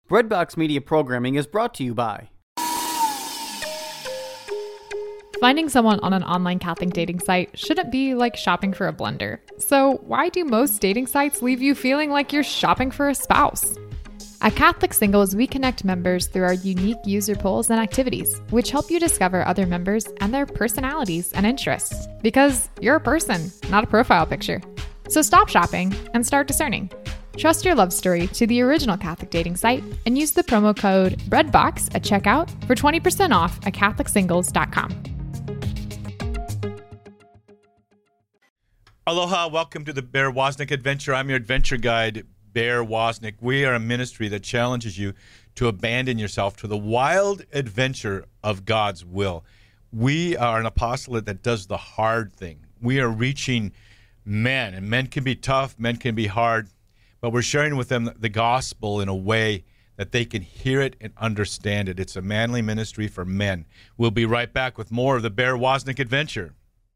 Breadbox Media programming is brought to you by... Finding someone on an online Catholic dating site shouldn't be like shopping for a blender. So why do most dating sites leave you feeling like you're shopping for a spouse? At Catholic Singles, we connect members through our unique user polls and activities, which help you discover other members and their personalities and interests. Because you're a person, not a profile picture. So stop shopping and start discerning. Trust your love story to the original Catholic dating site and use the promo code BREADBOX at checkout for 20% off at CatholicSingles.com. Aloha, welcome to the Bear Wozniak Adventure. I'm your adventure guide, Bear Wozniak. We are a ministry that challenges you to abandon yourself to the wild adventure of God's will. We are an apostolate that does the hard thing. We are reaching men, and men can be tough, men can be hard, but we're sharing with them the gospel in a way that they can hear it and understand it. It's a manly ministry for men. We'll be right back with more of the Bear Wozniak Adventure.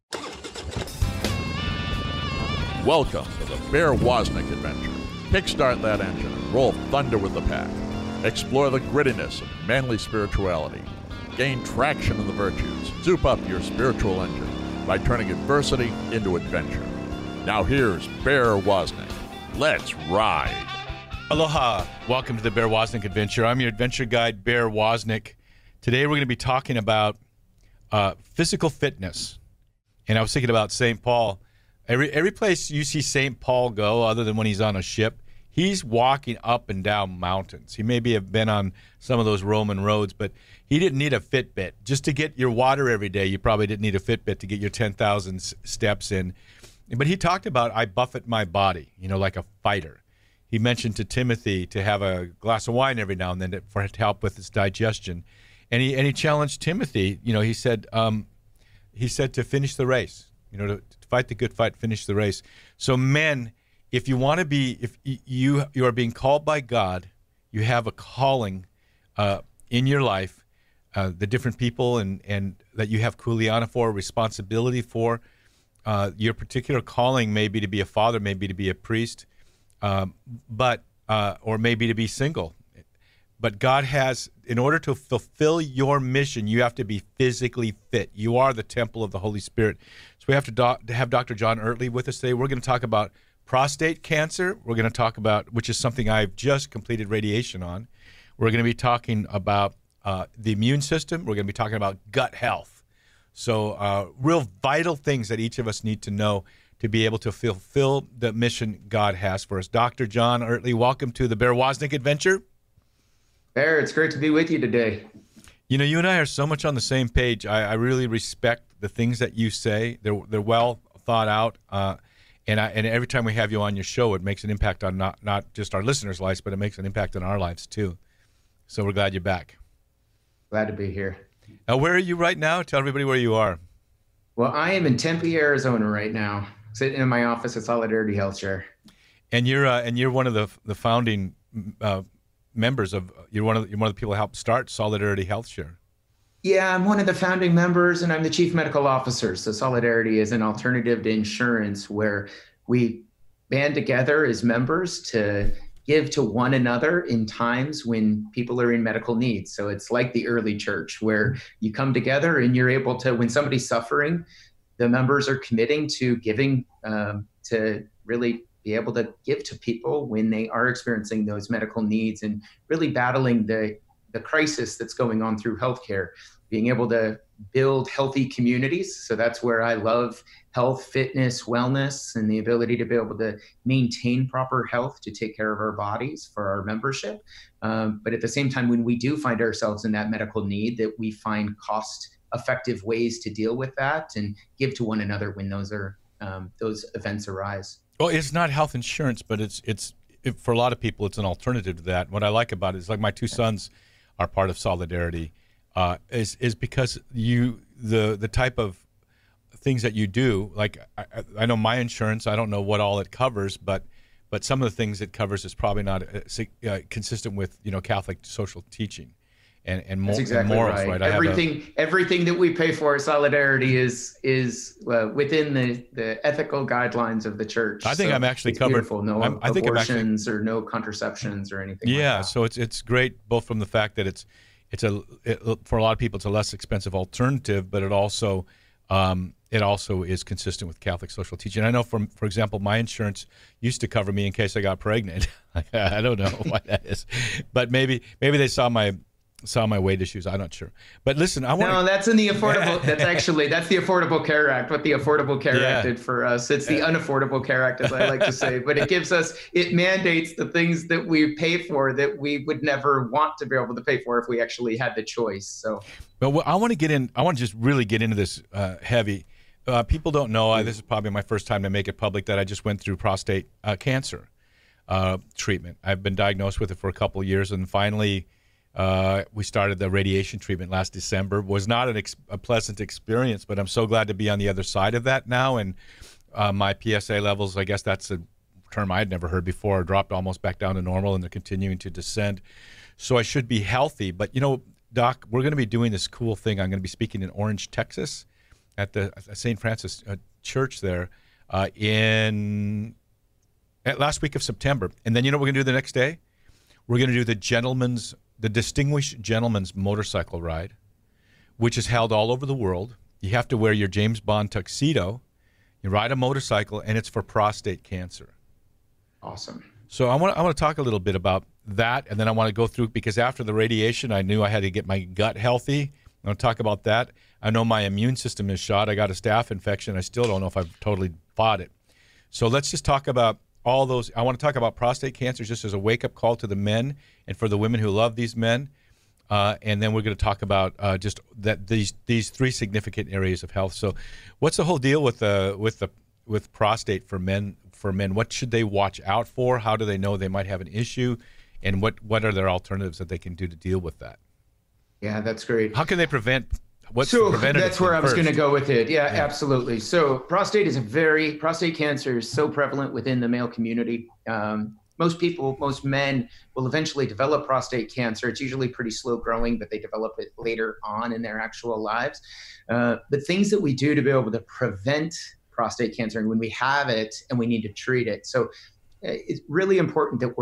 Welcome to the Bear Wozniak Adventure. Kickstart that engine and roll thunder with the pack. Explore the grittiness of manly spirituality. Gain traction in the virtues. Soup up your spiritual engine by turning adversity into adventure. Now here's Bear Wozniak. Let's ride. Aloha. Welcome to the Bear Wozniak Adventure. I'm your adventure guide, Bear Wozniak. Today we're going to be talking about physical fitness. And I was thinking about St. Paul. Every place you see St. Paul go, other than when he's on a ship, he's walking up and down mountains. He maybe have been on some of those Roman roads, but he didn't need a Fitbit. Just to get your water every day, you probably didn't need a Fitbit to get your 10,000 steps in. But he talked about, I buffet my body, like a fighter. He mentioned to Timothy to have a glass of wine every now and then to help with his digestion. And he challenged Timothy, he said to finish the race, to fight the good fight, finish the race. So men, if you want to be, if you are being called by God, you have a calling in your life, the different people and that you have kuleana for, responsibility for. Your particular calling may be to be a father, maybe to be a priest, or maybe to be single. But God has, in order to fulfill your mission, you have to be physically fit. You are the temple of the Holy Spirit. So we have to have Dr. John Ertley with us today. We're going to talk about prostate cancer. We're going to talk about, which is something I've just completed radiation on. We're going to be talking about the immune system. We're going to be talking about gut health. So real vital things that each of us need to know to be able to fulfill the mission God has for us. Dr. John Ertley, welcome to the Bear Wozniak Adventure. Bear, it's great to be with you today. You and I are so much on the same page. I really respect the things that you say. They're well thought out, and every time we have you on your show, it makes an impact on not just our listeners' lives, but it makes an impact on our lives too. So we're glad you're back. Glad to be here. Now, where are you right now? Tell everybody where you are. Well, I am in Tempe, Arizona right now, sitting in my office at Solidarity Health Share. And you're one of the founding members of you're one of the people who helped start Solidarity Health Share. Yeah, I'm one of the founding members, and I'm the chief medical officer. So Solidarity is an alternative to insurance where we band together as members to give to one another in times when people are in medical need. So it's like the early church where you come together and you're able to, when somebody's suffering, the members are committing to giving to really be able to give to people when they are experiencing those medical needs and really battling the crisis that's going on through healthcare, being able to build healthy communities. So that's where I love health, fitness, wellness, and the ability to be able to maintain proper health to take care of our bodies for our membership. But at the same time, when we do find ourselves in that medical need, that we find cost-effective ways to deal with that and give to one another when those events arise. Well, it's not health insurance, but it's for a lot of people, it's an alternative to that. What I like about it is, like, my two sons are part of Solidarity, is because the type of things that you do, like I know my insurance, I don't know what all it covers, but some of the things it covers is probably not consistent with Catholic social teaching. and That's exactly morals, right? Everything that we pay for Solidarity is within the ethical guidelines of the church. I think I'm actually covered. Beautiful. No abortions or no contraceptions or anything. Yeah, like that. so it's great both from the fact that it's for a lot of people it's a less expensive alternative, but it also is consistent with Catholic social teaching. I know for example, my insurance used to cover me in case I got pregnant. I don't know why that is, but maybe they saw my weight issues. I'm not sure. But listen, that's in the affordable. That's the Affordable Care Act. What the Affordable Care Act did for us. It's the Unaffordable Care Act, as I like to say. But it mandates the things that we pay for that we would never want to be able to pay for if we actually had the choice. So, but I want to just really get into this heavy. People don't know. This is probably my first time to make it public that I just went through prostate cancer treatment. I've been diagnosed with it for a couple of years, and finally. We started the radiation treatment last December. Was not a pleasant experience, but I'm so glad to be on the other side of that now. And my PSA levels, I guess that's a term I had never heard before, dropped almost back down to normal, and they're continuing to descend. So I should be healthy. But, Doc, we're going to be doing this cool thing. I'm going to be speaking in Orange, Texas at the St. Francis Church there last week of September. And then you know what we're going to do the next day? We're going to do the Distinguished Gentleman's Motorcycle Ride, which is held all over the world. You have to wear your James Bond tuxedo. You ride a motorcycle, and it's for prostate cancer. Awesome. So I want to talk a little bit about that, and then I want to go through, because after the radiation, I knew I had to get my gut healthy. I want to talk about that. I know my immune system is shot. I got a staph infection. I still don't know if I've totally fought it. So let's just talk about all those. I want to talk about prostate cancer just as a wake-up call to the men and for the women who love these men, and then we're going to talk about just that these three significant areas of health. So, what's the whole deal with prostate for men? What should they watch out for? How do they know they might have an issue, and what are their alternatives that they can do to deal with that? Yeah, that's great. How can they prevent? That's where I was going to go with it. Yeah, absolutely. So prostate cancer is so prevalent within the male community. Most men will eventually develop prostate cancer. It's usually pretty slow growing, but they develop it later on in their actual lives. But things that we do to be able to prevent prostate cancer, and when we have it and we need to treat it. So it's really important that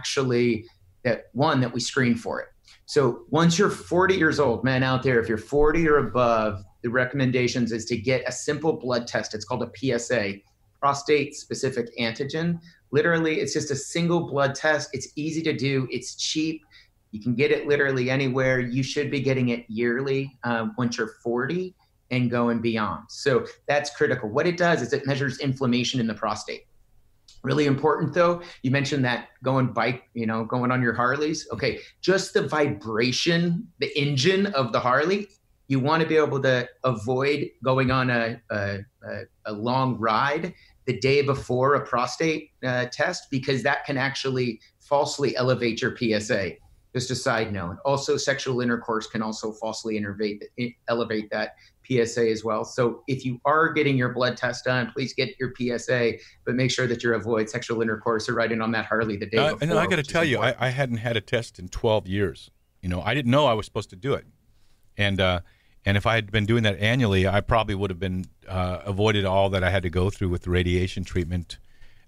that we screen for it. So once you're 40 years old, men out there, if you're 40 or above, the recommendations is to get a simple blood test. It's called a PSA, prostate specific antigen. Literally, it's just a single blood test. It's easy to do. It's cheap. You can get it literally anywhere. You should be getting it yearly once you're 40 and going beyond. So that's critical. What it does is it measures inflammation in the prostate. Really important though, you mentioned that going on your Harleys. Okay, just the vibration, the engine of the Harley, you want to be able to avoid going on a long ride the day before a prostate test, because that can actually falsely elevate your PSA. Just a side note. Also, sexual intercourse can also falsely elevate that PSA as well. So if you are getting your blood test done, please get your PSA, but make sure that you avoid sexual intercourse or riding on that Harley the day before. And I got to tell you, I hadn't had a test in 12 years. I didn't know I was supposed to do it. And if I had been doing that annually, I probably would have been avoided all that I had to go through with the radiation treatment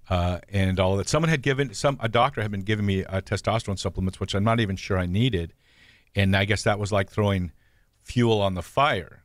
and all of that. A doctor had been giving me testosterone supplements, which I'm not even sure I needed. And I guess that was like throwing fuel on the fire.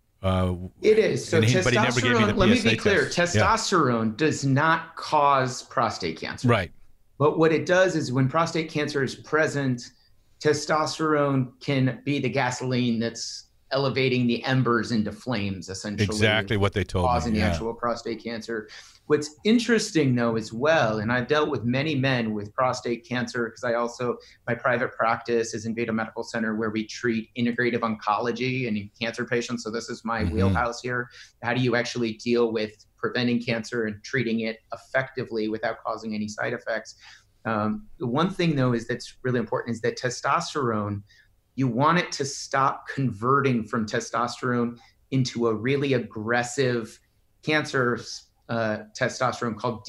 It is. So testosterone, let me be clear, test. Testosterone does not cause prostate cancer. Right. But what it does is when prostate cancer is present, testosterone can be the gasoline that's elevating the embers into flames, essentially. Exactly what they told me. Causing the actual prostate cancer. What's interesting, though, as well, and I've dealt with many men with prostate cancer because my private practice is in Veda Medical Center, where we treat integrative oncology and cancer patients. So this is my wheelhouse here. How do you actually deal with preventing cancer and treating it effectively without causing any side effects? The one thing, though, that's really important is that testosterone, you want it to stop converting from testosterone into a really aggressive cancer testosterone called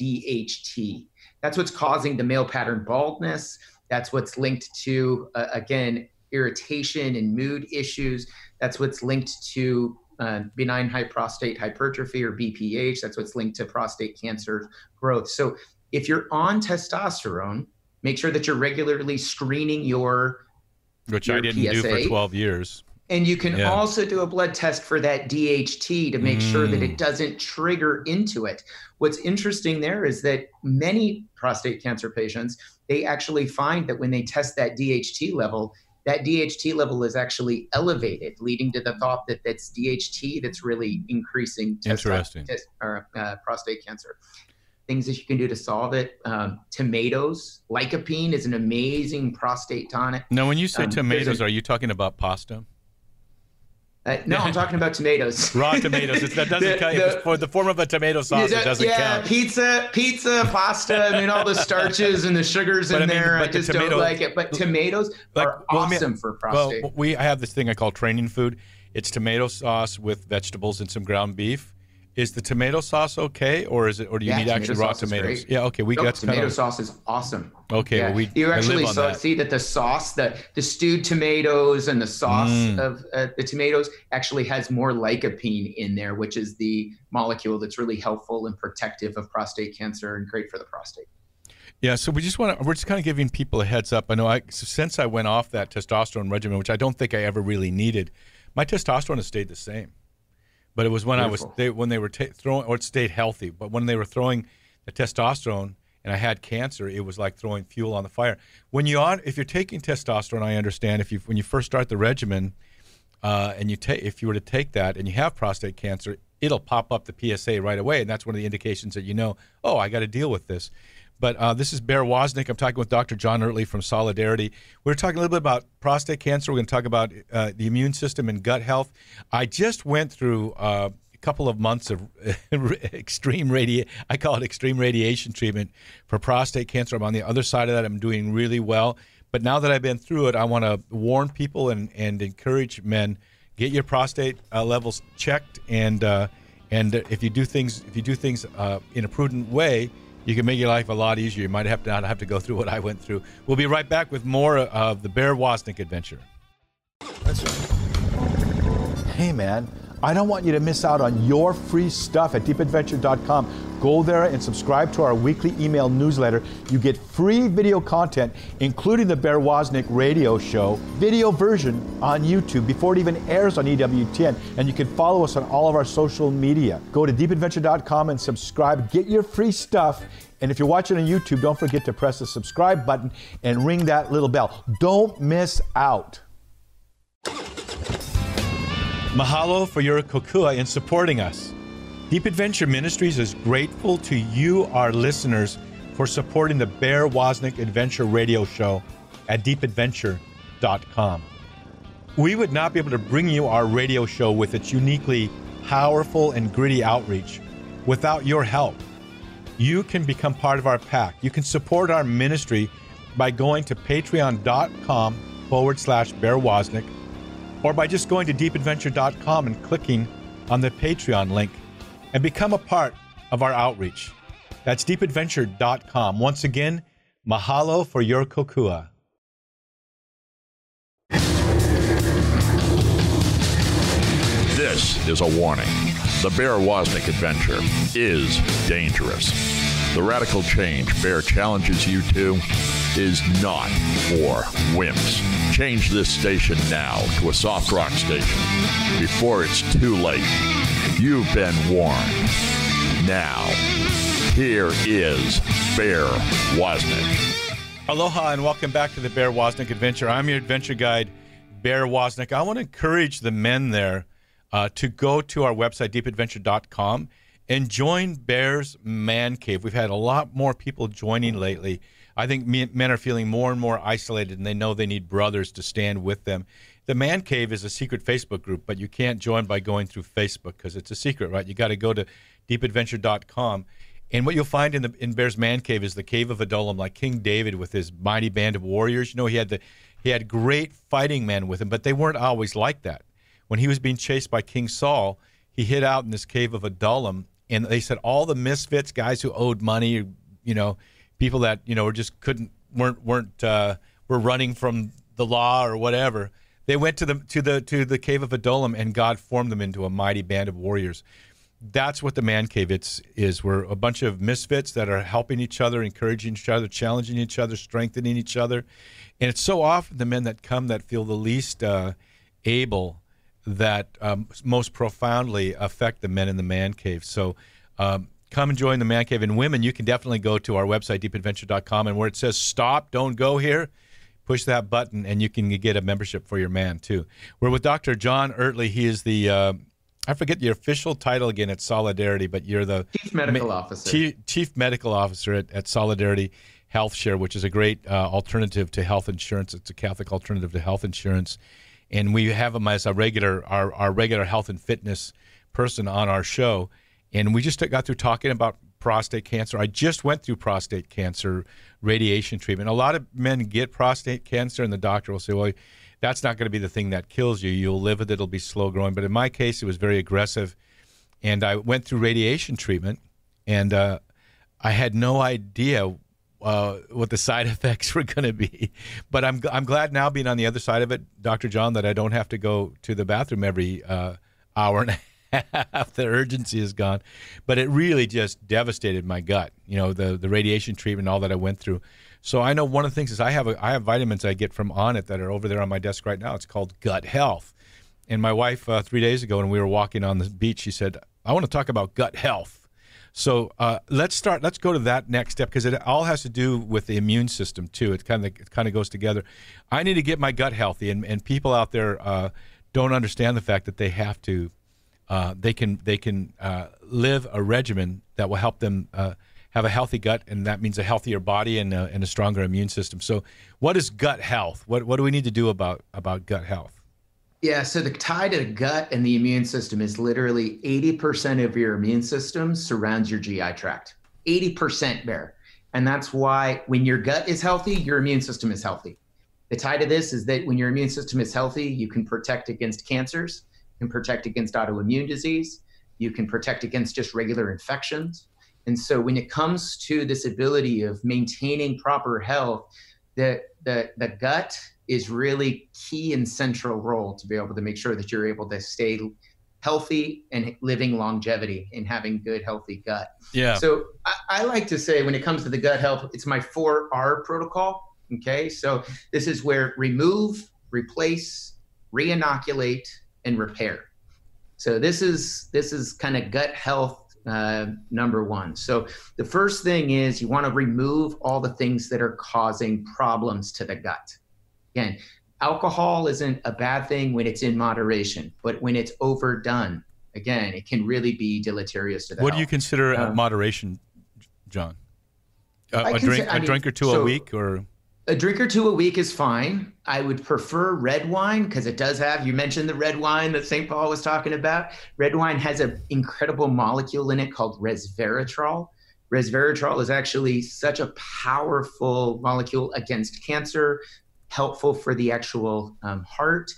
DHT. That's what's causing the male pattern baldness. That's what's linked to, again, irritation and mood issues. That's what's linked to benign high prostate hypertrophy, or BPH. That's what's linked to prostate cancer growth. So if you're on testosterone, make sure that you're regularly screening your I didn't PSA. do for 12 years. And you can also do a blood test for that DHT to make sure that it doesn't trigger into it. What's interesting there is that many prostate cancer patients, they actually find that when they test that DHT level is actually elevated, leading to the thought that that's DHT that's really increasing prostate cancer. Things that you can do to solve it. Tomatoes, lycopene is an amazing prostate tonic. Now, when you say tomatoes, are you talking about pasta? No, I'm talking about tomatoes. Raw tomatoes. That doesn't count. For the form of a tomato sauce, it doesn't count. Pizza, pasta. I mean, all the starches and the sugars in there. I just don't like it. But tomatoes are awesome for prostate. Well, I have this thing I call training food. It's tomato sauce with vegetables and some ground beef. Is the tomato sauce okay, or do you need actually raw tomatoes? Yeah, okay. Tomato sauce is awesome. Okay, yeah. well, you actually see that the sauce, the stewed tomatoes and the sauce of the tomatoes actually has more lycopene in there, which is the molecule that's really helpful and protective of prostate cancer and great for the prostate. Yeah, so we're just kind of giving people a heads up. I know since I went off that testosterone regimen, which I don't think I ever really needed, my testosterone has stayed the same. But it was when when they were throwing, or it stayed healthy. But when they were throwing the testosterone, and I had cancer, it was like throwing fuel on the fire. If you're taking testosterone, I understand. When you first start the regimen, if you were to take that and you have prostate cancer, it'll pop up the PSA right away, and that's one of the indications that I got to deal with this. But this is Bear Wozniak. I'm talking with Dr. John Ertley from Solidarity. We're talking a little bit about prostate cancer. We're going to talk about the immune system and gut health. I just went through a couple of months of extreme radiation treatment for prostate cancer. I'm on the other side of that. I'm doing really well. But now that I've been through it, I want to warn people and encourage men, get your prostate levels checked, and if you do things in a prudent way, you can make your life a lot easier. You might not have to go through what I went through. We'll be right back with more of the Bear Wozniak adventure. Hey, man, I don't want you to miss out on your free stuff at deepadventure.com. Go there and subscribe to our weekly email newsletter. You get free video content, including the Bear Wozniak radio show, video version on YouTube before it even airs on EWTN. And you can follow us on all of our social media. Go to deepadventure.com and subscribe. Get your free stuff. And if you're watching on YouTube, don't forget to press the subscribe button and ring that little bell. Don't miss out. Mahalo for your kokua in supporting us. Deep Adventure Ministries is grateful to you, our listeners, for supporting the Bear Wozniak Adventure radio show at deepadventure.com. We would not be able to bring you our radio show with its uniquely powerful and gritty outreach without your help. You can become part of our pack. You can support our ministry by going to patreon.com/Bear Wozniak, or by just going to deepadventure.com and clicking on the Patreon link and become a part of our outreach. That's deepadventure.com. Once again, mahalo for your kokua. This is a warning. The Bear Wozniak adventure is dangerous. The radical change Bear challenges you to is not for wimps. Change this station now to a soft rock station before it's too late. You've been warned. Now, here is Bear Wozniak. Aloha and welcome back to the Bear Wozniak Adventure. I'm your adventure guide, Bear Wozniak. I want to encourage the men there to go to our website, deepadventure.com, and join Bear's Man Cave. We've had a lot more people joining lately. I think men are feeling more and more isolated, and they know they need brothers to stand with them. The Man Cave is a secret Facebook group, but you can't join by going through Facebook because it's a secret, right? You got to go to deepadventure.com. And what you'll find in Bear's Man Cave is the Cave of Adullam, like King David with his mighty band of warriors. You know, he had great fighting men with him, but they weren't always like that. When he was being chased by King Saul, he hid out in this Cave of Adullam, and they said all the misfits, guys who owed money, people that were just were running from the law or whatever. They went to the cave of Adullam, and God formed them into a mighty band of warriors. That's what the man cave is. We're a bunch of misfits that are helping each other, encouraging each other, challenging each other, strengthening each other. And it's so often the men that come that feel the least able that most profoundly affect the men in the man cave. So come and join the man cave. And women, you can definitely go to our website, deepadventure.com, and where it says stop, don't go here, push that button, and you can get a membership for your man, too. We're with Dr. John Ertley. He is the, I forget your official title again at Solidarity, but you're the Chief Medical Officer. Chief Medical Officer at Solidarity Health Share, which is a great alternative to health insurance. It's a Catholic alternative to health insurance. And we have him as our regular health and fitness person on our show. And we just got through talking about prostate cancer. I just went through prostate cancer radiation treatment. A lot of men get prostate cancer, and the doctor will say, well, that's not going to be the thing that kills you. You'll live with it. It'll be slow growing. But in my case, it was very aggressive. And I went through radiation treatment, and I had no idea what the side effects were going to be. But I'm glad now, being on the other side of it, Dr. John, that I don't have to go to the bathroom every hour and a half. The urgency is gone. But it really just devastated my gut, the radiation treatment, all that I went through. So I know one of the things is I have vitamins I get from Onnit that are over there on my desk right now. It's called Gut Health. And my wife, 3 days ago, when we were walking on the beach, she said, I want to talk about gut health. So let's go to that next step, because it all has to do with the immune system too. It kind of goes together. I need to get my gut healthy, and people out there don't understand the fact that they have to. They can live a regimen that will help them have a healthy gut, and that means a healthier body and a stronger immune system. So, what is gut health? What do we need to do about gut health? Yeah, so the tie to the gut and the immune system is literally 80% of your immune system surrounds your GI tract. 80%, Bear. And that's why when your gut is healthy, your immune system is healthy. The tie to this is that when your immune system is healthy, you can protect against cancers, you can protect against autoimmune disease, you can protect against just regular infections. And so when it comes to this ability of maintaining proper health, the gut is really key and central role to be able to make sure that you're able to stay healthy and living longevity and having good, healthy gut. Yeah. So I like to say when it comes to the gut health, it's my 4R protocol. Okay. So this is where remove, replace, re-inoculate, and repair. So this is kind of gut health number one. So the first thing is you want to remove all the things that are causing problems to the gut. Again, alcohol isn't a bad thing when it's in moderation, but when it's overdone, again, it can really be deleterious to the What health. do you consider moderation, John? A drink or two a week, or? A drink or two a week is fine. I would prefer red wine because it does have, you mentioned the red wine that St. Paul was talking about. Red wine has an incredible molecule in it called resveratrol. Resveratrol is actually such a powerful molecule against cancer, helpful for the actual heart.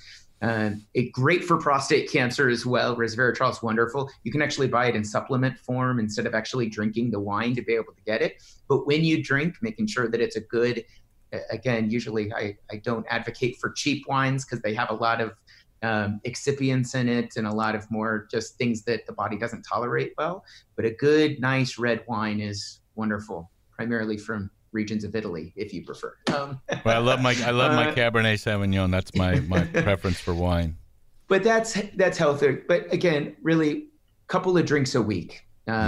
Great for prostate cancer as well. Resveratrol is wonderful. You can actually buy it in supplement form instead of actually drinking the wine to be able to get it. But when you drink, making sure that it's a good, again, usually I don't advocate for cheap wines because they have a lot of excipients in it and a lot of more just things that the body doesn't tolerate well. But a good, nice red wine is wonderful, primarily from regions of Italy, if you prefer. Well, I love my Cabernet Sauvignon. That's my preference for wine. But that's healthy. But again, really, a couple of drinks a week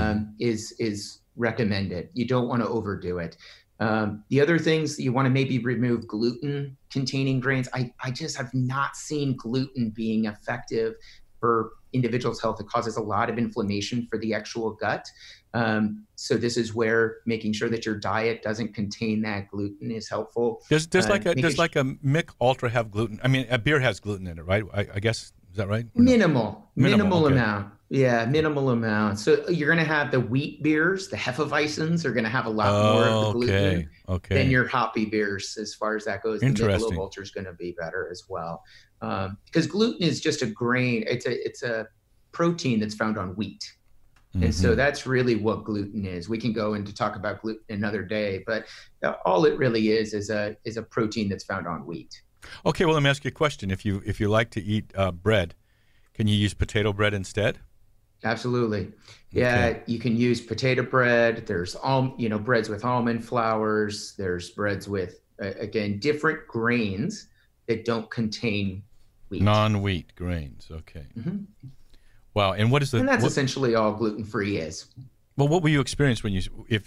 is recommended. You don't want to overdo it. The other things, you want to maybe remove gluten-containing grains. I just have not seen gluten being effective for individuals' health. It causes a lot of inflammation for the actual gut. So this is where making sure that your diet doesn't contain that gluten is helpful. Does like a Mick Ultra have gluten? I mean, a beer has gluten in it, right? I guess, is that right? Minimal okay. amount. Yeah, minimal amount. So you're going to have the wheat beers, the Hefeweizens are going to have a lot more of the gluten than your hoppy beers as far as that goes. The Michelob Ultra is going to be better as well. Because gluten is just a grain. It's a protein that's found on wheat. Mm-hmm. And so that's really what gluten is. We can go into talk about gluten another day, but all it really is a protein that's found on wheat. Okay, well, let me ask you a question. If you like to eat bread, can you use potato bread instead? Absolutely. Yeah, Okay. you can use potato bread. There's breads with almond flours. There's breads with again different grains that don't contain wheat. Non-wheat grains. Okay. Mhm. Wow. And what is the? And that's what, essentially all gluten-free is. well, what will you experience when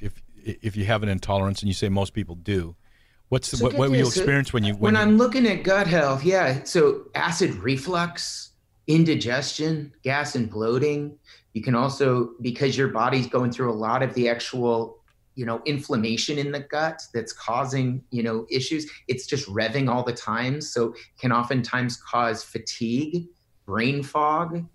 if you have an intolerance, and you say most people do? So What get will you this, experience when you when I'm looking at gut health, yeah. So acid reflux, indigestion, gas and bloating. You can also, because your body's going through a lot of the actual, inflammation in the gut that's causing, issues. It's just revving all the time. So can oftentimes cause fatigue, brain fog,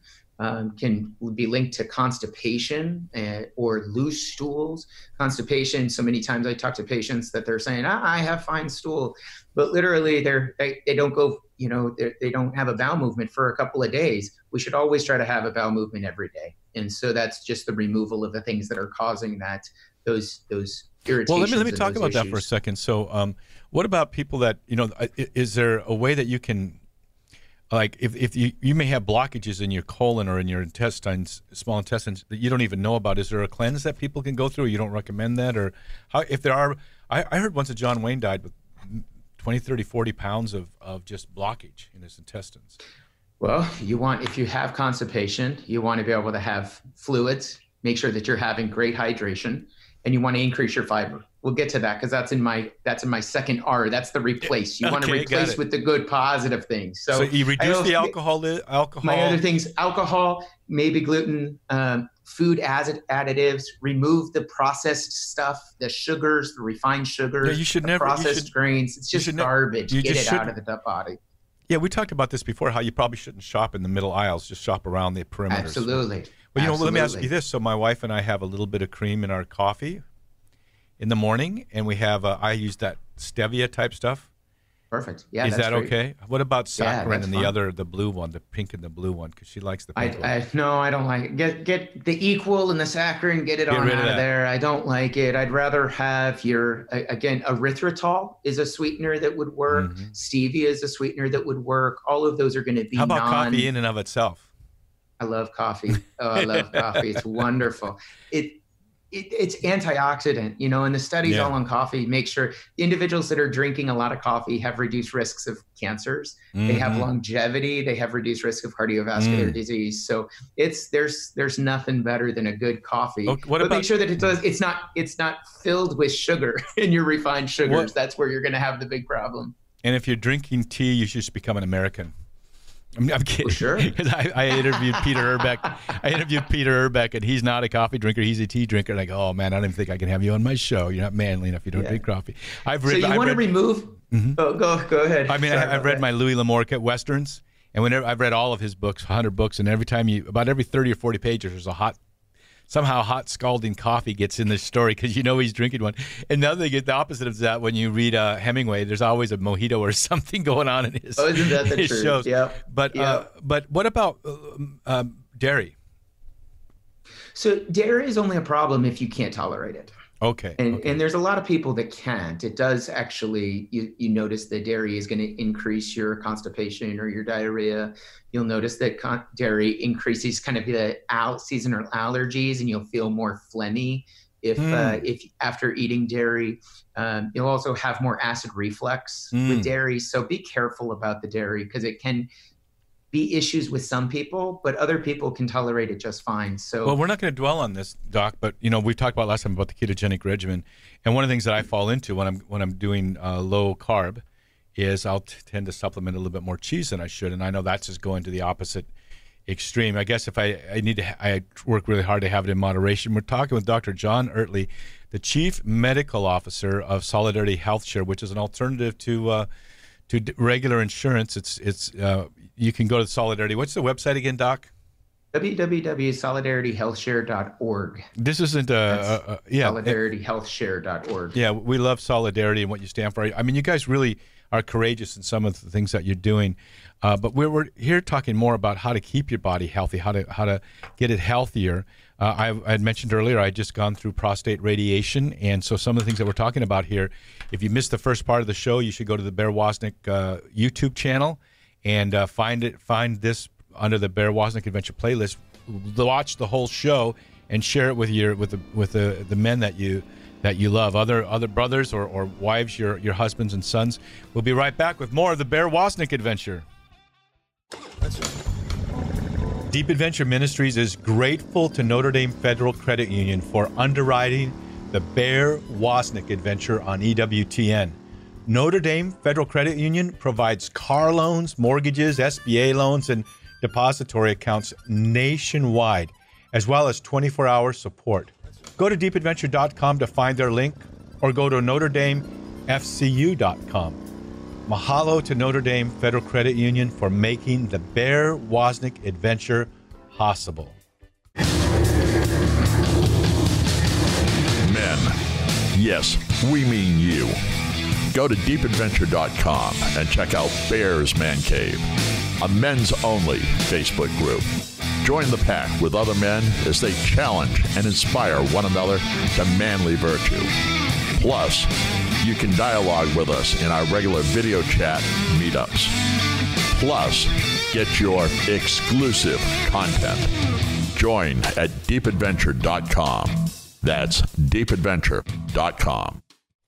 can be linked to constipation or loose stools. Constipation, so many times I talk to patients that they're saying, I have fine stool, but literally they don't go, they don't have a bowel movement for a couple of days. We should always try to have a bowel movement every day. And so that's just the removal of the things that are causing those irritations. Well, let me and talk those about that for a issues. second. So, what about people that is there a way that you can, like, if you may have blockages in your colon or in your intestines, small intestines, that you don't even know about? Is there a cleanse that people can go through? You don't recommend that? Or how, if there are, I heard once that John Wayne died with 20, 30, 40 pounds of just blockage in his intestines. Well, if you have constipation, you want to be able to have fluids, make sure that you're having great hydration, and you want to increase your fiber. We'll get to that because that's in my second R. That's the replace. You want to Okay, got replace it. with the good positive things. So you reduce the alcohol. My other things, alcohol, maybe gluten, food additives, remove the processed stuff, the sugars, the refined sugars, Yeah, you should the never- you processed should- grains. It's just garbage. you Get just it out shouldn't- of the body. Yeah, we talked about this before, how you probably shouldn't shop in the middle aisles, just shop around the perimeters. Absolutely. Well, let me ask Absolutely. you this. So my wife and I have a little bit of cream in our coffee in the morning, and we have, I use that stevia type stuff. Perfect. Yeah, Is that's that great. okay? What about Yeah, saccharin that's and fine. the blue one, the pink and the blue one, because she likes the pink one. No, I don't like it. Get the equal and the saccharin, get it Get on rid of out that. of there. I don't like it. I'd rather have again, erythritol is a sweetener that would work. Mhm. Stevia is a sweetener that would work. All of those are going to be How about coffee in and of itself? I love coffee. Oh, I love coffee. It's wonderful. It's antioxidant, and the studies Yeah. all on coffee make sure the individuals that are drinking a lot of coffee have reduced risks of cancers. They have Mhm. longevity. They have reduced risk of cardiovascular disease. So there's nothing better than a good coffee. Okay, what but about- make sure that it's not filled with sugar and your refined sugars. What- That's where you're going to have the big problem. And if you're drinking tea, you should just become an American. I'm kidding. For sure. 'Cause I interviewed Peter Urbeck, and he's not a coffee drinker. He's a tea drinker. And I go, oh man, I don't even think I can have you on my show. You're not manly enough. You don't Yeah. drink coffee. So you want to remove? Oh, go ahead. I mean, Sorry I've about read that. my Louis L'Amour Westerns, and whenever I've read all of his books, 100 books, and about every 30 or 40 pages, there's somehow hot scalding coffee gets in this story because he's drinking one. And the other thing, the opposite of that, when you read Hemingway, there's always a mojito or something going on in his, Oh, isn't that the his truth? shows. Yep. But Yep. but what about dairy? So dairy is only a problem if you can't tolerate it. Okay. And there's a lot of people that can't. It does actually, you notice that dairy is going to increase your constipation or your diarrhea. You'll notice that dairy increases kind of the seasonal allergies, and you'll feel more phlegmy if after eating dairy. You'll also have more acid reflux with dairy. So be careful about the dairy because it can be issues with some people, but other people can tolerate it just fine. So Well, we're not going to dwell on this, Doc, but we've talked about last time about the ketogenic regimen, and one of the things that I fall into when I'm doing low carb is I'll tend to supplement a little bit more cheese than I should, and I know that's just going to the opposite extreme. I guess if I work really hard to have it in moderation. We're talking with Dr. John Ertley, the Chief Medical Officer of Solidarity Health Share, which is an alternative to regular insurance. It's you can go to Solidarity. What's the website again, Doc? www.solidarityhealthshare.org. This isn't Solidarityhealthshare.org. Yeah, we love Solidarity and what you stand for. I mean, you guys really are courageous in some of the things that you're doing. But we're here talking more about how to keep your body healthy, how to get it healthier. I had mentioned earlier, I had just gone through prostate radiation, and so some of the things that we're talking about here, if you missed the first part of the show, you should go to the Bear Wozniak YouTube channel and find this under the Bear Wozniak Adventure playlist. Watch the whole show and share it with the men that you love, other brothers or wives, your husbands and sons. We'll be right back with more of the Bear Wozniak Adventure. Deep Adventure Ministries is grateful to Notre Dame Federal Credit Union for underwriting the Bear Wozniak Adventure on EWTN. Notre Dame Federal Credit Union provides car loans, mortgages, SBA loans, and depository accounts nationwide, as well as 24-hour support. Go to deepadventure.com to find their link, or go to NotreDameFCU.com. Mahalo to Notre Dame Federal Credit Union for making the Bear Wozniak Adventure possible. Men, yes, we mean you. Go to deepadventure.com and check out Bear's Man Cave, a men's-only Facebook group. Join the pack with other men as they challenge and inspire one another to manly virtue. Plus, you can dialogue with us in our regular video chat meetups. Plus, get your exclusive content. Join at deepadventure.com. That's deepadventure.com.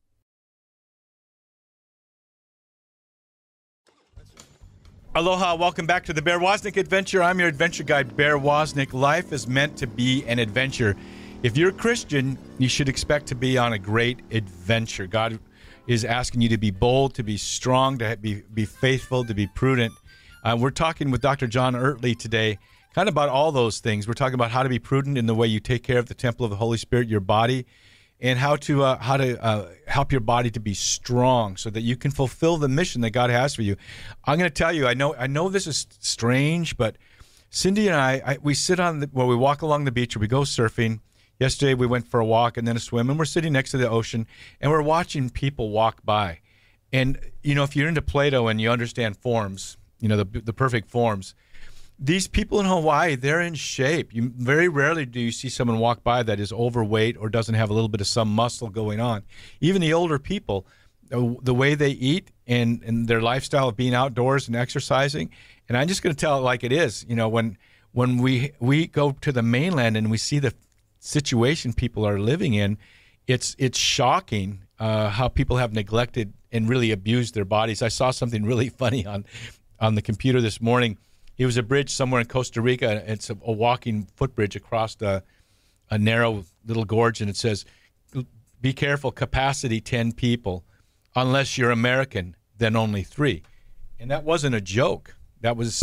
Aloha, welcome back to the Bear Wozniak Adventure. I'm your adventure guide, Bear Wozniak. Life is meant to be an adventure. If you're a Christian, you should expect to be on a great adventure. God is asking you to be bold, to be strong, to be faithful, to be prudent. We're talking with Dr. John Ertley today kind of about all those things. We're talking about how to be prudent in the way you take care of the temple of the Holy Spirit, your body, and how to help your body to be strong so that you can fulfill the mission that God has for you. I'm going to tell you, I know this is strange, but Cindy and I we sit on we walk along the beach or we go surfing. Yesterday we went for a walk and then a swim, and we're sitting next to the ocean and we're watching people walk by. And if you're into Plato and you understand forms, the perfect forms, these people in Hawaii, they're in shape. Very rarely do you see someone walk by that is overweight or doesn't have a little bit of some muscle going on. Even the older people, the way they eat and their lifestyle of being outdoors and exercising. And I'm just going to tell it like it is. When we go to the mainland and we see the situation people are living in, it's shocking how people have neglected and really abused their bodies. I saw something really funny on the computer this morning. It was a bridge somewhere in Costa Rica. It's a walking footbridge across a narrow little gorge, and it says, "Be careful, capacity 10 people. Unless you're American, then only 3." And that wasn't a joke. That was,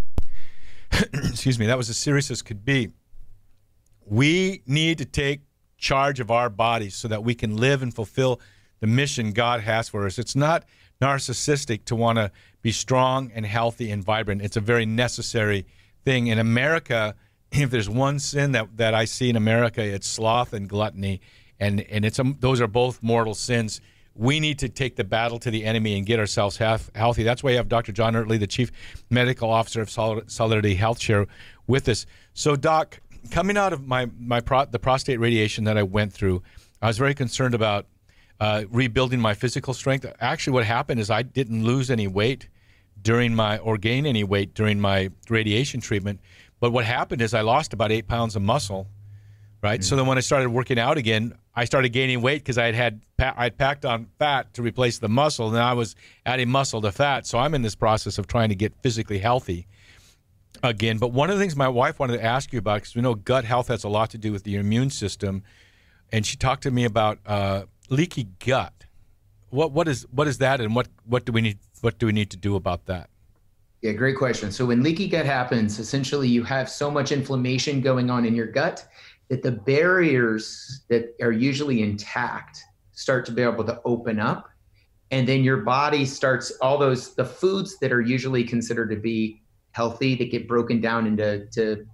that was as serious as could be. We need to take charge of our bodies so that we can live and fulfill the mission God has for us. It's not narcissistic to want to be strong and healthy and vibrant. It's a very necessary thing. In America, if there's one sin that I see in America, it's sloth and gluttony, and those are both mortal sins. We need to take the battle to the enemy and get ourselves healthy. That's why you have Dr. John Ertley, the Chief Medical Officer of Solidarity Health Share, with us. So, Doc, coming out of the prostate radiation that I went through, I was very concerned about rebuilding my physical strength. Actually, what happened is I didn't lose any weight or gain any weight during my radiation treatment. But what happened is I lost about 8 pounds of muscle, right? So then when I started working out again, I started gaining weight because I'd packed on fat to replace the muscle, and I was adding muscle to fat. So I'm in this process of trying to get physically healthy again. But one of the things my wife wanted to ask you about, because we know gut health has a lot to do with the immune system, and she talked to me about leaky gut. What is that, and what do we need to do about that? Yeah, great question. So when leaky gut happens, essentially you have so much inflammation going on in your gut that the barriers that are usually intact start to be able to open up, and then your body starts the foods that are usually considered to be healthy that get broken down into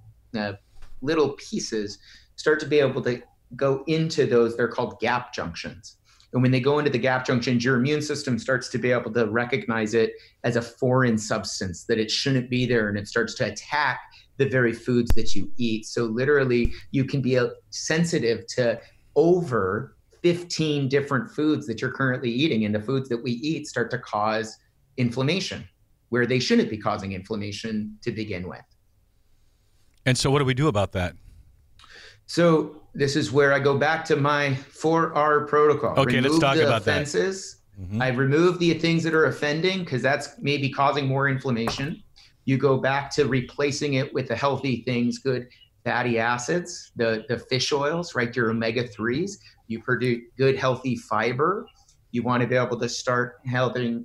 little pieces start to be able to go into those. They're called gap junctions. And when they go into the gap junctions, your immune system starts to be able to recognize it as a foreign substance, that it shouldn't be there, and it starts to attack the very foods that you eat. So literally, you can be sensitive to over 15 different foods that you're currently eating, and the foods that we eat start to cause inflammation where they shouldn't be causing inflammation to begin with. And so what do we do about that? So this is where I go back to my 4R protocol. Okay, let's talk about that. I remove the things that are offending, because that's maybe causing more inflammation. You go back to replacing it with the healthy things, good fatty acids, the fish oils, right? Your omega-3s. You produce good healthy fiber. You want to be able to start having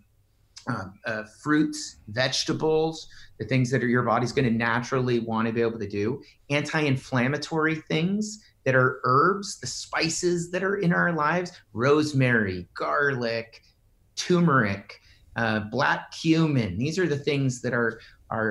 fruits, vegetables, the things that your body's going to naturally want to be able to do. Anti-inflammatory things that are herbs, the spices that are in our lives, rosemary, garlic, turmeric, black cumin. These are the things that are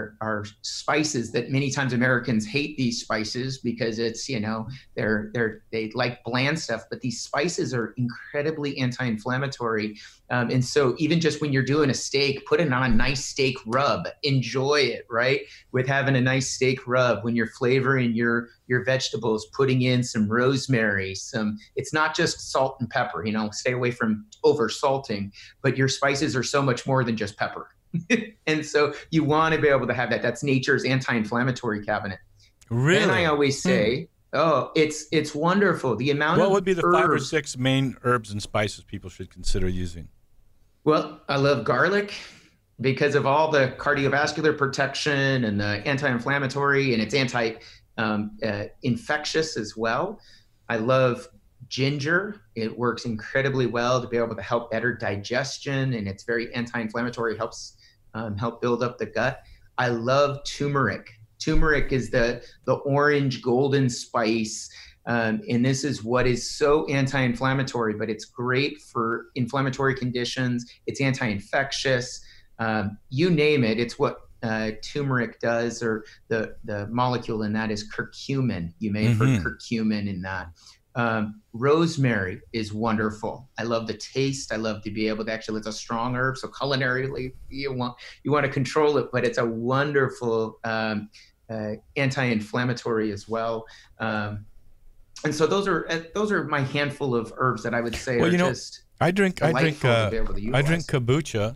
spices that many times Americans hate these spices because it's, you know, they like bland stuff, but these spices are incredibly anti-inflammatory. And so even just when you're doing a steak, put it on a nice steak rub, enjoy it, right? With having a nice steak rub, when you're flavoring your vegetables, putting in some rosemary, it's not just salt and pepper, you know, stay away from over salting, but your spices are so much more than just pepper. And so you want to be able to have that. That's nature's anti-inflammatory cabinet. Really? And I always say, it's wonderful. The amount What of would be the herbs. 5 or 6 main herbs and spices people should consider using? Well, I love garlic because of all the cardiovascular protection and the anti-inflammatory, and it's anti-infectious as well. I love ginger. It works incredibly well to be able to help better digestion, and it's very anti-inflammatory, helps help build up the gut. I love turmeric. Turmeric is the orange golden spice, and this is what is so anti-inflammatory, but it's great for inflammatory conditions. It's anti-infectious. You name it. It's what turmeric does, or the molecule in that is curcumin. You may have heard curcumin in that. Rosemary is wonderful. I love the taste. I love to be able to it's a strong herb. So culinarily, you want to control it, but it's a wonderful anti-inflammatory as well. And so those are my handful of herbs that I would say are just I drink kombucha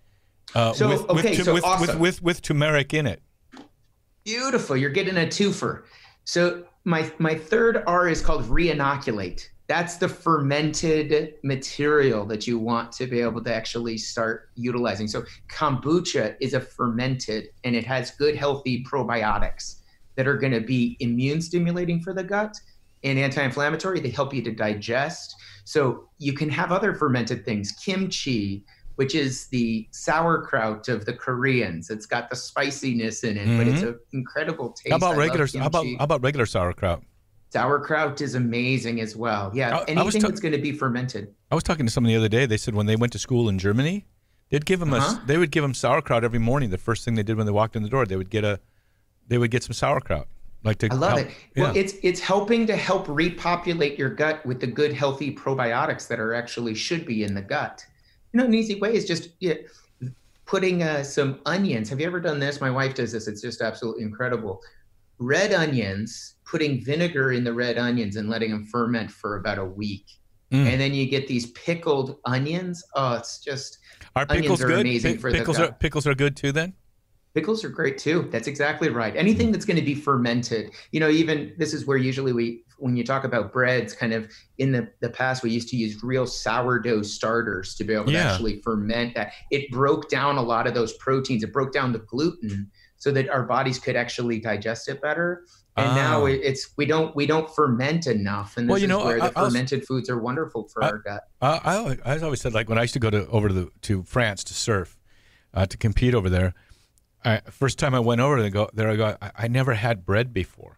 with turmeric in it. Beautiful. You're getting a twofer. So my third R is called reinoculate. That's the fermented material that you want to be able to actually start utilizing. So kombucha is a fermented, and it has good, healthy probiotics that are going to be immune stimulating for the gut and anti-inflammatory. They help you to digest. So you can have other fermented things, kimchi, which is the sauerkraut of the Koreans. It's got the spiciness in it, but it's an incredible taste. How about regular sauerkraut? Sauerkraut is amazing as well. Yeah, anything that's going to be fermented. I was talking to someone the other day. They said when they went to school in Germany, they'd give them they would give them sauerkraut every morning. The first thing they did when they walked in the door, they would get some sauerkraut. I love it. Well, it's helping to help repopulate your gut with the good, healthy probiotics that should be in the gut. You know, an easy way is just putting some onions. Have you ever done this? My wife does this. It's just absolutely incredible. Red onions, putting vinegar in the red onions and letting them ferment for about a week. And then you get these pickled onions. Oh, it's just, pickles are amazing for the gut. Pickles are good too then? Pickles are great too. That's exactly right. Anything that's going to be fermented, you know, even this is where usually when you talk about breads, kind of in the past, we used to use real sourdough starters to be able to actually ferment that. It broke down a lot of those proteins. It broke down the gluten so that our bodies could actually digest it better. And now we don't ferment enough. And this is where the fermented foods are wonderful for our gut. I always said, like when I used to go to France to surf, to compete over there, first time I went over there, I never had bread before.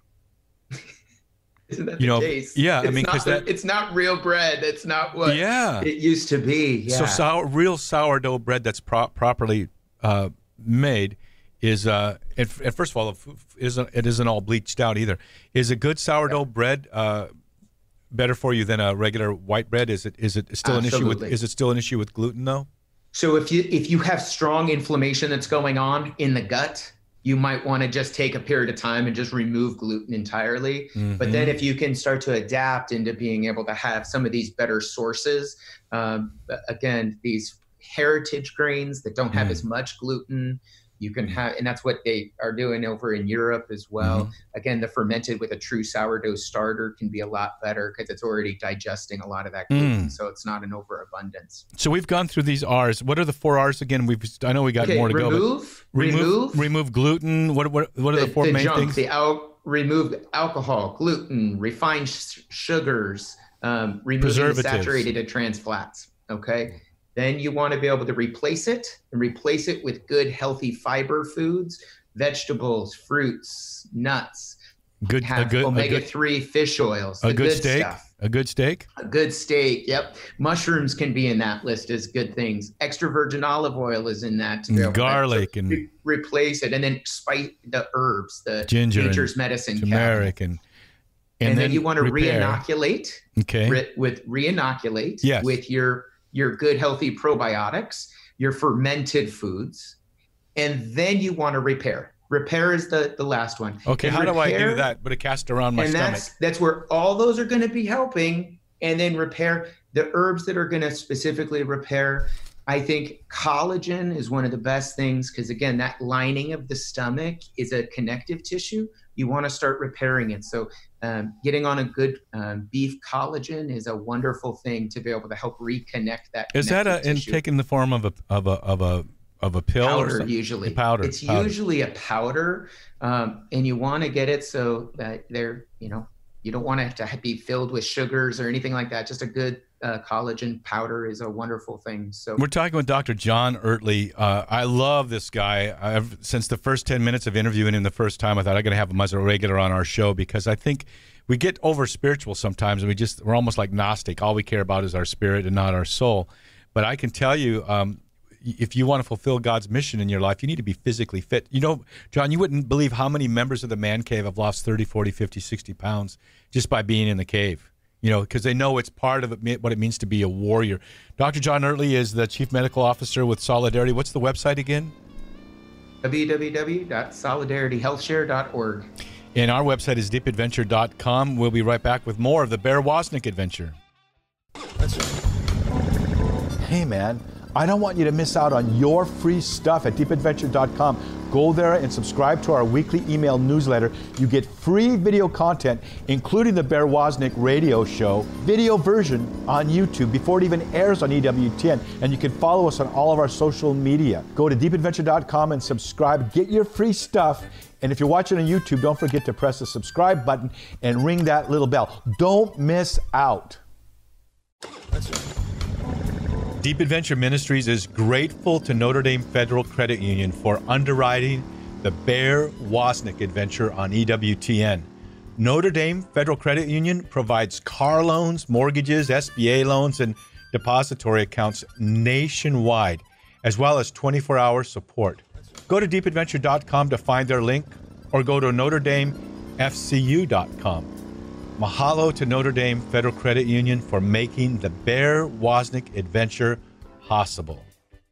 Isn't that the case? Yeah, it's not real bread. It's not what it used to be. Yeah. So real sourdough bread that's properly made is, and first of all, it isn't all bleached out either. Is a good sourdough bread better for you than a regular white bread? Is it still an issue with Absolutely. is it still an issue with gluten though? So if you have strong inflammation that's going on in the gut, you might want to just take a period of time and just remove gluten entirely. But then if you can start to adapt into being able to have some of these better sources, again, these heritage grains that don't have as much gluten, you can have, and that's what they are doing over in Europe as well. Again, the fermented with a true sourdough starter can be a lot better because it's already digesting a lot of that gluten, so it's not an overabundance. So we've gone through these R's. What are the 4 R's again? I know we got more to go. But remove gluten. What are the 4 main junk, things? Remove alcohol, gluten, refined sugars, remove Preservatives. saturated and trans fats. Okay. Then you want to be able to replace it with good, healthy fiber foods, vegetables, fruits, nuts. Good, omega-3 fish oils. A good steak. Stuff. A good steak. A good steak. Yep. Mushrooms can be in that list as good things. Extra virgin olive oil is in that. To be able Garlic to replace it, and then spice the herbs, the ginger, nature's medicine, turmeric, and then you want to repair. re-inoculate. Okay. Re-inoculate Yes. with your good healthy probiotics, your fermented foods, and then you want to repair. Repair is the last one. Okay, and how do I do that? But a cast around my stomach. That's where all those are going to be helping. And then repair the herbs that are going to specifically repair. I think collagen is one of the best things because, again, that lining of the stomach is a connective tissue. You want to start repairing it. So getting on a good beef collagen is a wonderful thing to be able to help reconnect that. Is that tissue. taken the form of a pill powder, or something? usually? Powder. It's usually a powder, and you want to get it so that you don't want it to be filled with sugars or anything like that. Just a good collagen powder is a wonderful thing. So we're talking with Dr. John Ertley. I love this guy. Since the first 10 minutes of interviewing him the first time, I thought I'm going to have him as a regular on our show because I think we get over spiritual sometimes and we're almost like Gnostic. All we care about is our spirit and not our soul. But I can tell you, if you want to fulfill God's mission in your life, you need to be physically fit. You know, John, you wouldn't believe how many members of the Man Cave have lost 30, 40, 50, 60 pounds just by being in the cave. You know, because they know it's part of what it means to be a warrior. Dr. John Ertley is the Chief Medical Officer with Solidarity. What's the website again? www.solidarityhealthshare.org. And our website is deepadventure.com. We'll be right back with more of the Bear Wozniak Adventure. Hey, man, I don't want you to miss out on your free stuff at deepadventure.com. Go there and subscribe to our weekly email newsletter. You get free video content, including the Bear Wozniak radio show, video version on YouTube before it even airs on EWTN. And you can follow us on all of our social media. Go to deepadventure.com and subscribe. Get your free stuff. And if you're watching on YouTube, don't forget to press the subscribe button and ring that little bell. Don't miss out. Deep Adventure Ministries is grateful to Notre Dame Federal Credit Union for underwriting the Bear Wozniak Adventure on EWTN. Notre Dame Federal Credit Union provides car loans, mortgages, SBA loans, and depository accounts nationwide, as well as 24-hour support. Go to deepadventure.com to find their link, or go to NotreDameFCU.com. Mahalo to Notre Dame Federal Credit Union for making the Bear Wozniak Adventure possible.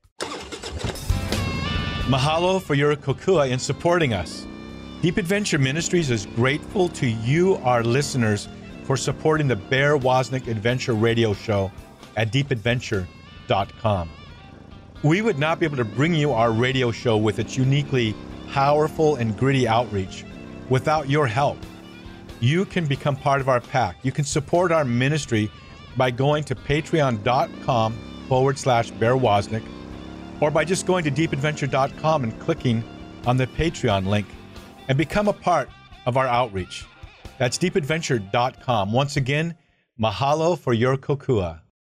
Mahalo for your kokua in supporting us. Deep Adventure Ministries is grateful to you, our listeners, for supporting the Bear Wozniak Adventure radio show at deepadventure.com. We would not be able to bring you our radio show with its uniquely powerful and gritty outreach without your help. You can become part of our pack. You can support our ministry by going to patreon.com/Bear Wozniak, or by just going to deepadventure.com and clicking on the Patreon link and become a part of our outreach. That's deepadventure.com. Once again, mahalo for your kokua.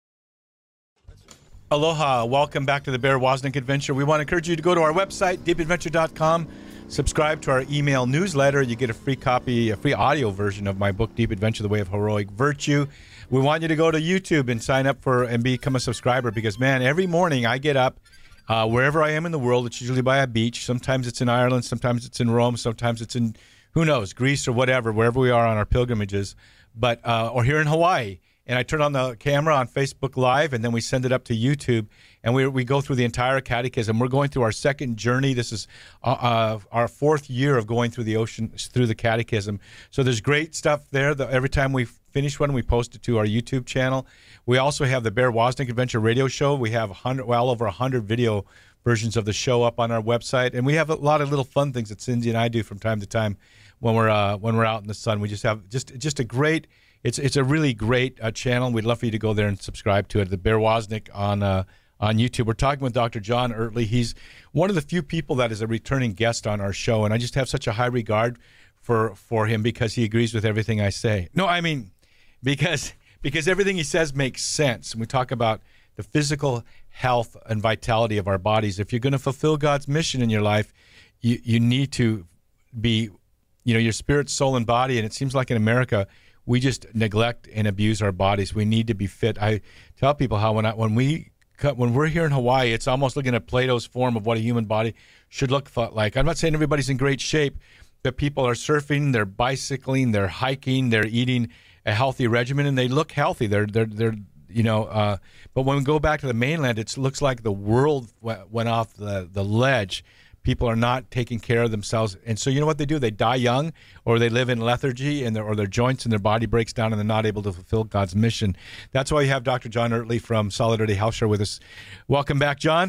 Aloha. Welcome back to the Bear Wozniak Adventure. We want to encourage you to go to our website, deepadventure.com. Subscribe to our email newsletter. You get a free copy, a free audio version of my book, Deep Adventure, The Way of Heroic Virtue. We want you to go to YouTube and sign up and become a subscriber because, man, every morning I get up, wherever I am in the world. It's usually by a beach. Sometimes it's in Ireland. Sometimes it's in Rome. Sometimes it's in, who knows, Greece or whatever, wherever we are on our pilgrimages. but or here in Hawaii. And I turn on the camera on Facebook Live, and then we send it up to YouTube, and we go through the entire catechism. We're going through our second journey. This is our fourth year of going through the catechism. So there's great stuff there. Every time we finish one, we post it to our YouTube channel. We also have the Bear Wozniak Adventure radio show. We have over 100 video versions of the show up on our website, and we have a lot of little fun things that Cindy and I do from time to time when we're out in the sun. We just have just a great. It's a really great channel. We'd love for you to go there and subscribe to it. The Bear Wozniak on YouTube. We're talking with Dr. John Ertley. He's one of the few people that is a returning guest on our show, and I just have such a high regard for him because he agrees with everything I say. No, I mean because everything he says makes sense. And we talk about the physical health and vitality of our bodies. If you're going to fulfill God's mission in your life, you need to be, your spirit, soul, and body. And it seems like in America, we just neglect and abuse our bodies. We need to be fit. I tell people how when we're here in Hawaii, it's almost looking at Plato's form of what a human body should look like. I'm not saying everybody's in great shape, but people are surfing, they're bicycling, they're hiking, they're eating a healthy regimen, and they look healthy. They're but when we go back to the mainland, it looks like the world went off the ledge. People are not taking care of themselves. And so you know what they do? They die young, or they live in lethargy, or their joints and their body breaks down, and they're not able to fulfill God's mission. That's why you have Dr. John Ertley from Solidarity Health Share with us. Welcome back, John.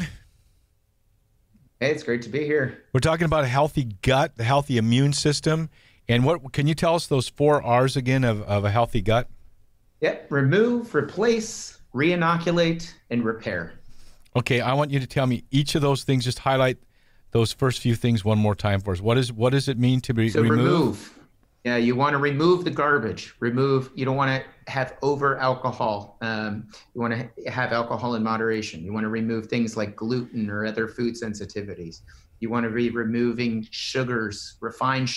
Hey, it's great to be here. We're talking about a healthy gut, the healthy immune system. And what can you tell us those 4 R's again of a healthy gut? Yep. Remove, replace, reinoculate, and repair. Okay, I want you to tell me each of those things. Just highlight those first few things one more time for us. What does it mean to be remove? Yeah, you want to remove the garbage. You don't want to have over alcohol. You want to have alcohol in moderation. You want to remove things like gluten or other food sensitivities. You want to be removing sugars, refined,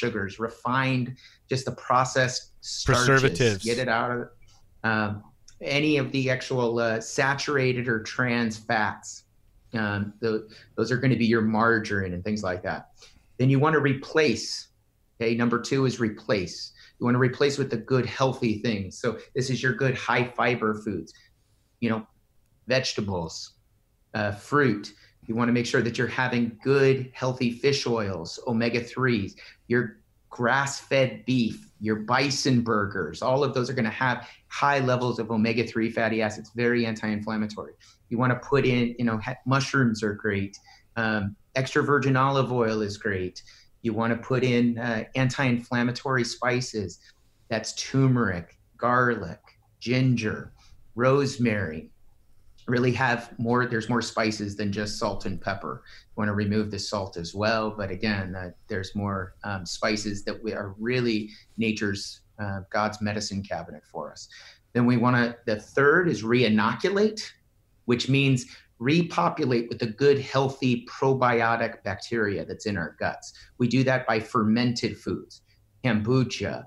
just the processed starches. Preservatives. Get it out of any of the actual saturated or trans fats. Those are going to be your margarine and things like that. Then you want to replace. Okay, number 2 is replace. You want to replace with the good, healthy things. So this is your good high fiber foods, vegetables, fruit. You want to make sure that you're having good, healthy fish oils, omega-3s, your grass-fed beef, your bison burgers. All of those are going to have high levels of omega-3 fatty acids, very anti-inflammatory. You want to put in, mushrooms are great. Extra virgin olive oil is great. You want to put in anti-inflammatory spices. That's turmeric, garlic, ginger, rosemary. Really there's more spices than just salt and pepper. You want to remove the salt as well. But again, there's more spices that are really nature's, God's medicine cabinet for us. Then the third is reinoculate, which means repopulate with the good, healthy probiotic bacteria that's in our guts. We do that by fermented foods, kombucha,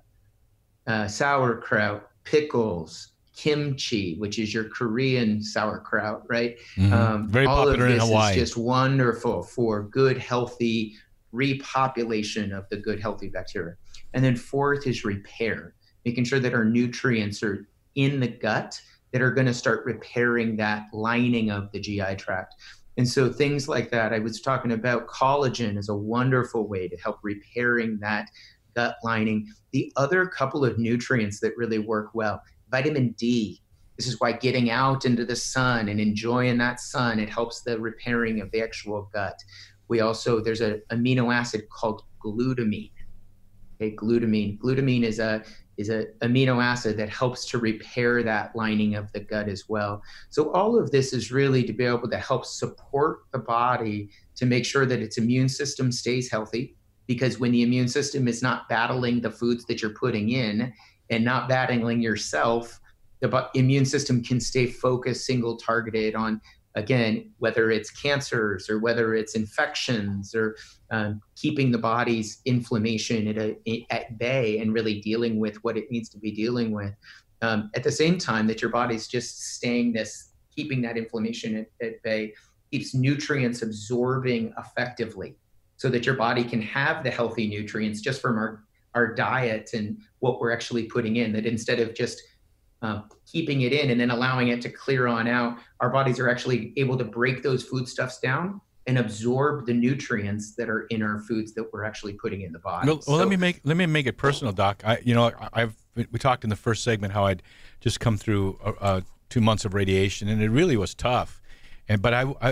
sauerkraut, pickles, kimchi, which is your Korean sauerkraut, right? Mm-hmm. Very popular in Hawaii. All of this is just wonderful for good, healthy repopulation of the good, healthy bacteria. And then 4th is repair, making sure that our nutrients are in the gut that are going to start repairing that lining of the GI tract. And so things like that, I was talking about collagen is a wonderful way to help repairing that gut lining. The other couple of nutrients that really work well, vitamin D. This is why getting out into the sun and enjoying that sun, it helps the repairing of the actual gut. There's an amino acid called glutamine. Okay, glutamine. Glutamine is a amino acid that helps to repair that lining of the gut as well. So all of this is really to be able to help support the body to make sure that its immune system stays healthy, because when the immune system is not battling the foods that you're putting in and not battling yourself, the immune system can stay focused, single targeted on, again, whether it's cancers or whether it's infections or keeping the body's inflammation at bay and really dealing with what it needs to be dealing with. At the same time that your body's just keeping that inflammation at bay, keeps nutrients absorbing effectively so that your body can have the healthy nutrients just from our our diet and what we're actually putting in, that instead of just keeping it in and then allowing it to clear on out, our bodies are actually able to break those foodstuffs down and absorb the nutrients that are in our foods that we're actually putting in the body. Well, let me make it personal, Doc. We talked in the first segment how I'd just come through 2 months of radiation, and it really was tough. But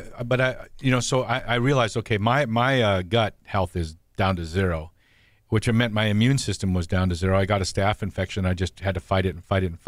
I realized, okay, my gut health is down to zero, which meant my immune system was down to zero. I got a staph infection. I just had to fight it.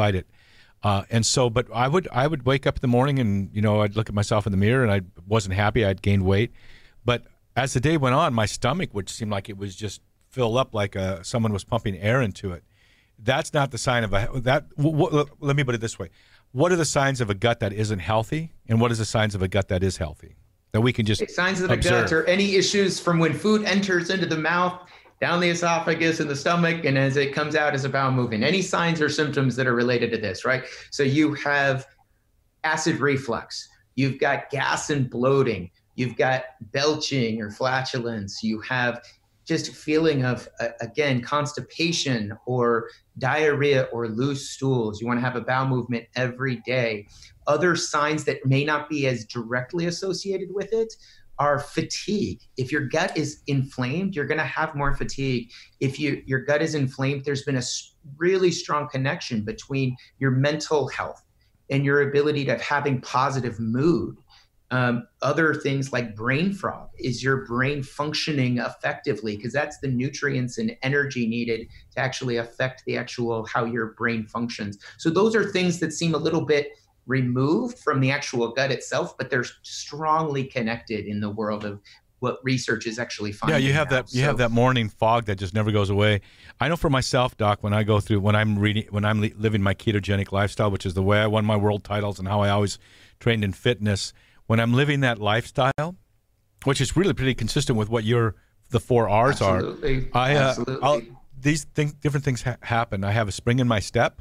But I would wake up in the morning and, I'd look at myself in the mirror and I wasn't happy. I'd gained weight. But as the day went on, my stomach would seem like it was just filled up like someone was pumping air into it. That's not the sign of let me put it this way. What are the signs of a gut that isn't healthy? And what are the signs of a gut that is healthy? That we can just signs of the gut are any issues from when food enters into the mouth, down the esophagus and the stomach, and as it comes out as a bowel movement. Any signs or symptoms that are related to this, right? So you have acid reflux, you've got gas and bloating, you've got belching or flatulence, you have just feeling of, again, constipation or diarrhea or loose stools. You want to have a bowel movement every day. Other signs that may not be as directly associated with it are fatigue. If your gut is inflamed, you're going to have more fatigue. If your gut is inflamed, there's been a really strong connection between your mental health and your ability to having positive mood. Other things like brain fog. Is your brain functioning effectively? Because that's the nutrients and energy needed to actually affect the actual how your brain functions. So those are things that seem a little bit removed from the actual gut itself, but they're strongly connected in the world of what research is actually finding. Yeah, you have that. You have that morning fog that just never goes away. I know for myself, Doc, when I'm living my ketogenic lifestyle, which is the way I won my world titles and how I always trained in fitness. When I'm living that lifestyle, which is really pretty consistent with what the 4 R's Absolutely. are. Absolutely. Different things happen. I have a spring in my step.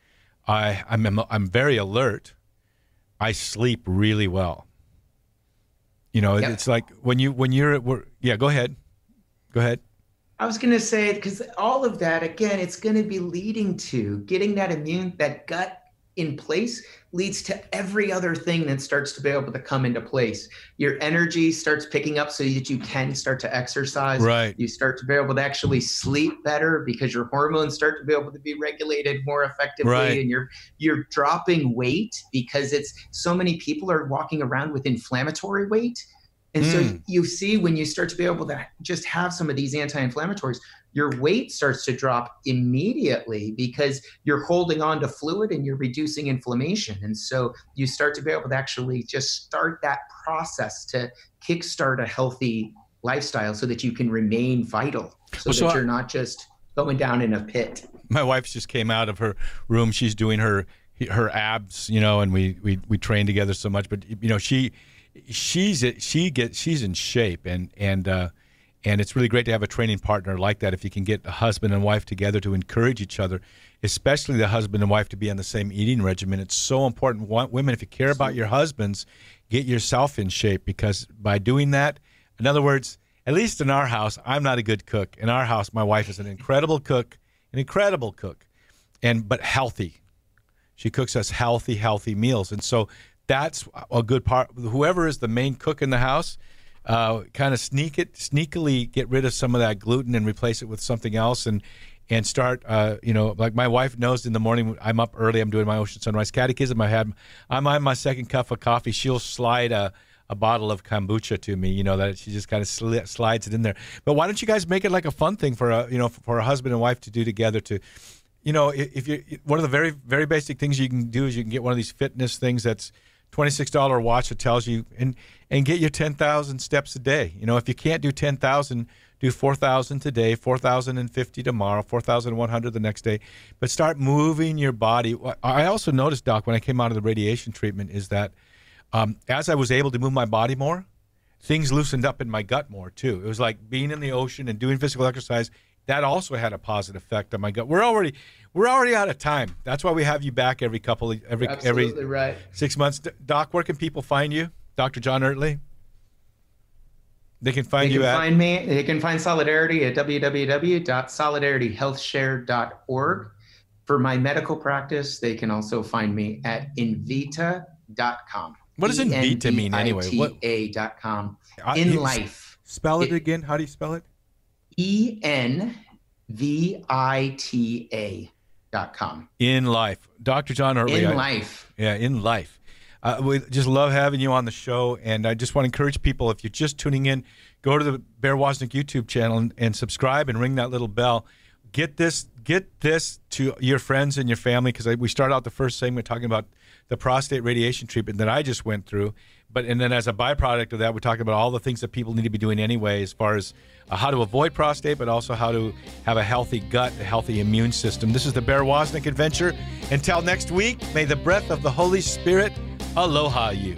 I'm very alert. I sleep really well. Yep. It's like when you're at work. Yeah, go ahead. I was going to say, because all of that, again, it's going to be leading to getting that gut in place leads to every other thing that starts to be able to come into place. Your energy starts picking up so that you can start to exercise. Right. You start to be able to actually sleep better because your hormones start to be able to be regulated more effectively. Right. And you're dropping weight because so many people are walking around with inflammatory weight. And so you see when you start to be able to just have some of these anti-inflammatories, your weight starts to drop immediately because you're holding on to fluid and you're reducing inflammation. And so you start to be able to actually just start that process to kickstart a healthy lifestyle so that you can remain vital, so that you're not just going down in a pit. My wife just came out of her room. She's doing her abs, and we train together so much, but she's in shape, and it's really great to have a training partner like that. If you can get a husband and wife together to encourage each other, especially the husband and wife to be on the same eating regimen. It's so important. Women, if you care about your husbands, get yourself in shape, because by doing that, in other words, at least in our house, I'm not a good cook. In our house, my wife is an incredible cook, but healthy. She cooks us healthy meals, and so that's a good part. Whoever is the main cook in the house, kind of sneakily get rid of some of that gluten and replace it with something else, and start, like my wife knows in the morning I'm up early, I'm doing my Ocean Sunrise Catechism. I'm on my second cup of coffee. She'll slide a bottle of kombucha to me, that she just kind of slides it in there. But why don't you guys make it like a fun thing for a husband and wife to do together to, if you, one of the very, very basic things you can do is you can get one of these fitness things that's $26 watch that tells you and get your 10,000 steps a day. If you can't do 10,000, do 4,000 today, 4,050 tomorrow, 4,100 the next day. But start moving your body. I also noticed, Doc, when I came out of the radiation treatment, is that as I was able to move my body more, things loosened up in my gut more too. It was like being in the ocean and doing physical exercise. That also had a positive effect on my gut. We're already out of time. That's why we have you back every right. 6 months. Doc, where can people find you? Dr. John Ertley? They can find They you can at... find me. They can find Solidarity at www.solidarityhealthshare.org. For my medical practice, they can also find me at Envita.com. What does Envita mean anyway? Envita.com. In life. Spell it again. How do you spell it? ENVITA.com. In life. Dr. John Early. In life. Yeah, in life. We just love having you on the show, and I just want to encourage people, if you're just tuning in, go to the Bear Wozniak YouTube channel and subscribe and ring that little bell. Get this to your friends and your family, because we started out the first segment talking about the prostate radiation treatment that I just went through, and then as a byproduct of that, we're talking about all the things that people need to be doing anyway, as far as how to avoid prostate, but also how to have a healthy gut, a healthy immune system. This is the Bear Wozniak Adventure. Until next week, may the breath of the Holy Spirit aloha you.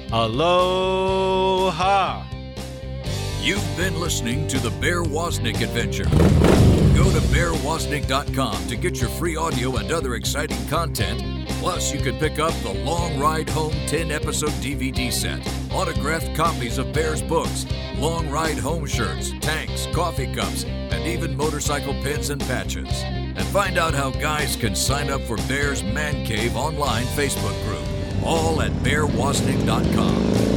Aloha. You've been listening to the Bear Wozniak Adventure. Go to bearwozniak.com to get your free audio and other exciting content. Plus, you can pick up the Long Ride Home 10-episode DVD set, autographed copies of Bear's books, Long Ride Home shirts, tanks, coffee cups, and even motorcycle pins and patches. And find out how guys can sign up for Bear's Man Cave online Facebook group. All at bearwozniak.com.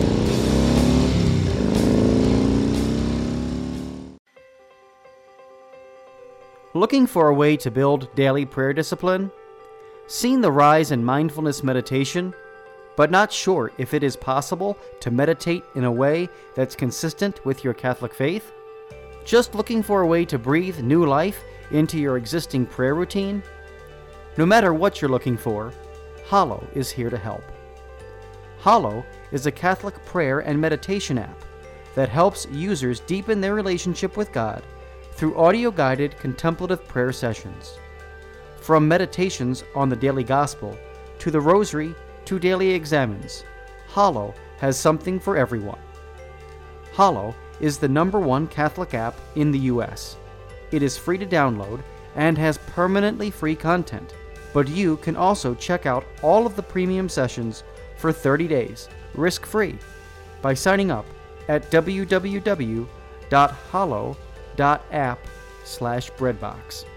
Looking for a way to build daily prayer discipline? Seen the rise in mindfulness meditation, but not sure if it is possible to meditate in a way that's consistent with your Catholic faith? Just looking for a way to breathe new life into your existing prayer routine? No matter what you're looking for, Hallow is here to help. Hallow is a Catholic prayer and meditation app that helps users deepen their relationship with God through audio-guided contemplative prayer sessions. From meditations on the daily gospel, to the rosary, to daily examines, Hallow has something for everyone. Hallow is the #1 Catholic app in the US. It is free to download and has permanently free content, but you can also check out all of the premium sessions for 30 days, risk-free, by signing up at www.hallow.app/breadbox.